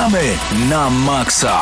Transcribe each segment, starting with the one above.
Gramy na maksa.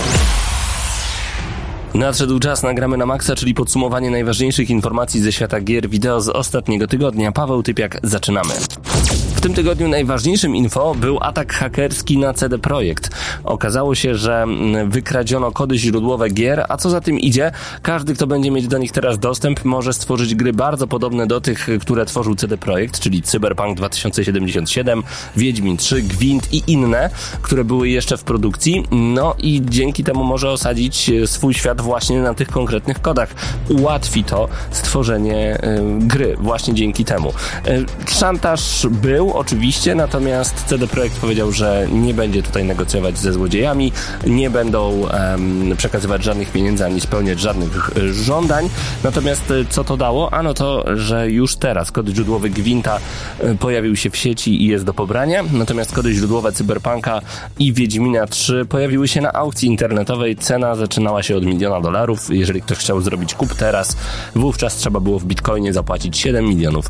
Nadszedł czas na Gramy na maksa, czyli podsumowanie najważniejszych informacji ze świata gier wideo z ostatniego tygodnia. Paweł Typiak, zaczynamy. W tym tygodniu najważniejszym info był atak hakerski na CD Projekt. Okazało się, że wykradziono kody źródłowe gier, a co za tym idzie, każdy, kto będzie mieć do nich teraz dostęp, może stworzyć gry bardzo podobne do tych, które tworzył CD Projekt, czyli Cyberpunk 2077, Wiedźmin 3, Gwint i inne, które były jeszcze w produkcji. No i dzięki temu może osadzić swój świat właśnie na tych konkretnych kodach. Ułatwi to stworzenie gry właśnie dzięki temu. Szantaż był oczywiście, natomiast CD Projekt powiedział, że nie będzie tutaj negocjować ze złodziejami, nie będą przekazywać żadnych pieniędzy ani spełniać żadnych żądań. Natomiast co to dało? Ano to, że już teraz kod źródłowy Gwinta pojawił się w sieci i jest do pobrania, natomiast kody źródłowe Cyberpunka i Wiedźmina 3 pojawiły się na aukcji internetowej. Cena zaczynała się od $1 milion. Jeżeli ktoś chciał zrobić kup teraz, wówczas trzeba było w bitcoinie zapłacić $7 milionów.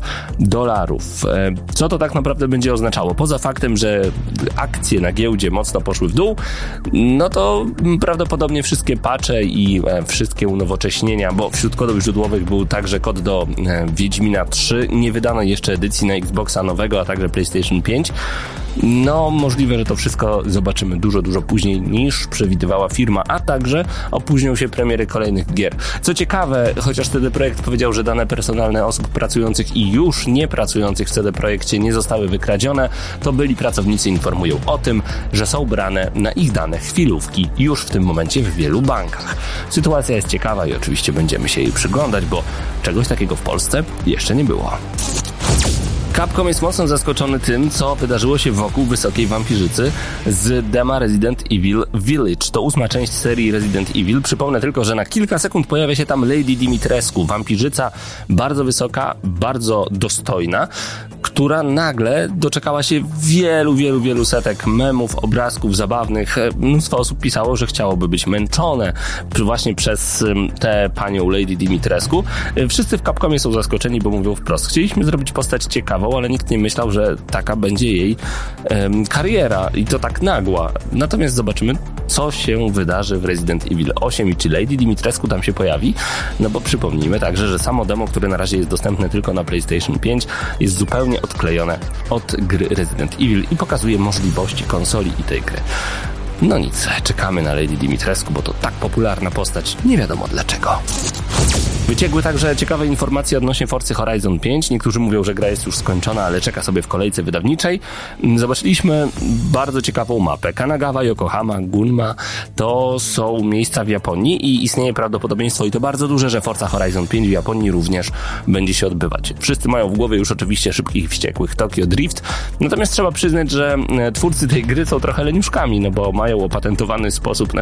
Co to tak naprawdę będzie oznaczało? Poza faktem, że akcje na giełdzie mocno poszły w dół, no to prawdopodobnie wszystkie patche i wszystkie unowocześnienia, bo wśród kodów źródłowych był także kod do Wiedźmina 3, nie wydano jeszcze edycji na Xboxa nowego, a także PlayStation 5. No, możliwe, że to wszystko zobaczymy dużo później niż przewidywała firma, a także opóźnią się premiery kolejnych gier. Co ciekawe, chociaż CD Projekt powiedział, że dane personalne osób pracujących i już nie pracujących w CD Projekcie nie zostały wykradzione, to byli pracownicy informują o tym, że są brane na ich dane chwilówki już w tym momencie w wielu bankach. Sytuacja jest ciekawa i oczywiście będziemy się jej przyglądać, bo czegoś takiego w Polsce jeszcze nie było. Capcom jest mocno zaskoczony tym, co wydarzyło się wokół Wysokiej Wampirzycy z dema Resident Evil Village. To 8. część serii Resident Evil. Przypomnę tylko, że na kilka sekund pojawia się tam Lady Dimitrescu, wampirzyca bardzo wysoka, bardzo dostojna, która nagle doczekała się wielu setek memów, obrazków zabawnych. Mnóstwo osób pisało, że chciałoby być męczone właśnie przez tę panią Lady Dimitrescu. Wszyscy w Capcomie są zaskoczeni, bo mówią wprost: chcieliśmy zrobić postać ciekawą, ale nikt nie myślał, że taka będzie jej kariera i to tak nagła. Natomiast zobaczymy, co się wydarzy w Resident Evil 8 i czy Lady Dimitrescu tam się pojawi, no bo przypomnijmy także, że samo demo, które na razie jest dostępne tylko na PlayStation 5, jest zupełnie odklejone od gry Resident Evil i pokazuje możliwości konsoli i tej gry. No nic, czekamy na Lady Dimitrescu, bo to tak popularna postać, nie wiadomo dlaczego. Wyciekły także ciekawe informacje odnośnie Forcy Horizon 5. Niektórzy mówią, że gra jest już skończona, ale czeka sobie w kolejce wydawniczej. Zobaczyliśmy bardzo ciekawą mapę. Kanagawa, Yokohama, Gunma to są miejsca w Japonii i istnieje prawdopodobieństwo, i to bardzo duże, że Forza Horizon 5 w Japonii również będzie się odbywać. Wszyscy mają w głowie już oczywiście Szybkich i Wściekłych, Tokyo Drift. Natomiast trzeba przyznać, że twórcy tej gry są trochę leniuszkami, no bo mają opatentowany sposób,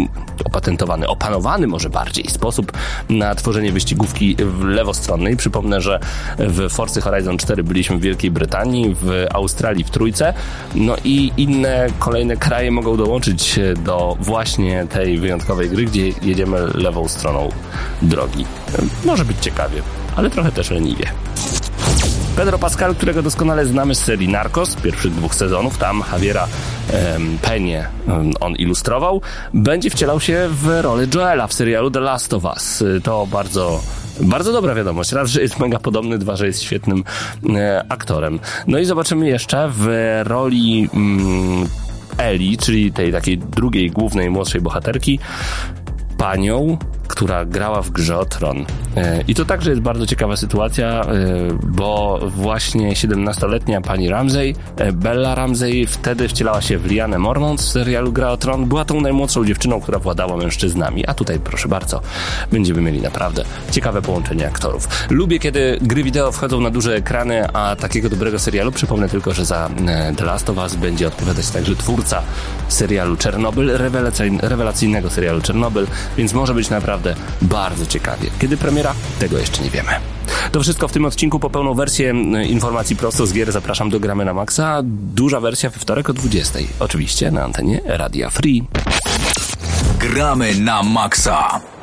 opanowany może bardziej sposób na tworzenie wyścigówki lewostronnej. Przypomnę, że w Forcy Horizon 4 byliśmy w Wielkiej Brytanii, w Australii w trójce, no i inne kolejne kraje mogą dołączyć do właśnie tej wyjątkowej gry, gdzie jedziemy lewą stroną drogi. Może być ciekawie, ale trochę też leniwie. Pedro Pascal, którego doskonale znamy z serii Narcos, pierwszych 2 sezonów, tam Javiera Penie on ilustrował, będzie wcielał się w rolę Joela w serialu The Last of Us. To bardzo dobra wiadomość. Raz, że jest mega podobny, 2, że jest świetnym aktorem. No i zobaczymy jeszcze w roli Ellie, czyli tej takiej drugiej, głównej, młodszej bohaterki, panią, która grała w grze o Tron. I to także jest bardzo ciekawa sytuacja, bo właśnie 17-letnia pani Ramsey, Bella Ramsey, wtedy wcielała się w Lyanę Mormont w serialu Gra o Tron. Była tą najmłodszą dziewczyną, która władała mężczyznami. A tutaj, proszę bardzo, będziemy mieli naprawdę ciekawe połączenie aktorów. Lubię, kiedy gry wideo wchodzą na duże ekrany, a takiego dobrego serialu, przypomnę tylko, że za The Last of Us będzie odpowiadać także twórca serialu Czernobyl, rewelacyjnego serialu Czernobyl, więc może być naprawdę bardzo ciekawie. Kiedy premiera? Tego jeszcze nie wiemy. To wszystko w tym odcinku. Po pełną wersję informacji prosto z gier zapraszam do Gramy na Maxa. Duża wersja we wtorek o 20:00. Oczywiście na antenie Radia Free. Gramy na Maxa.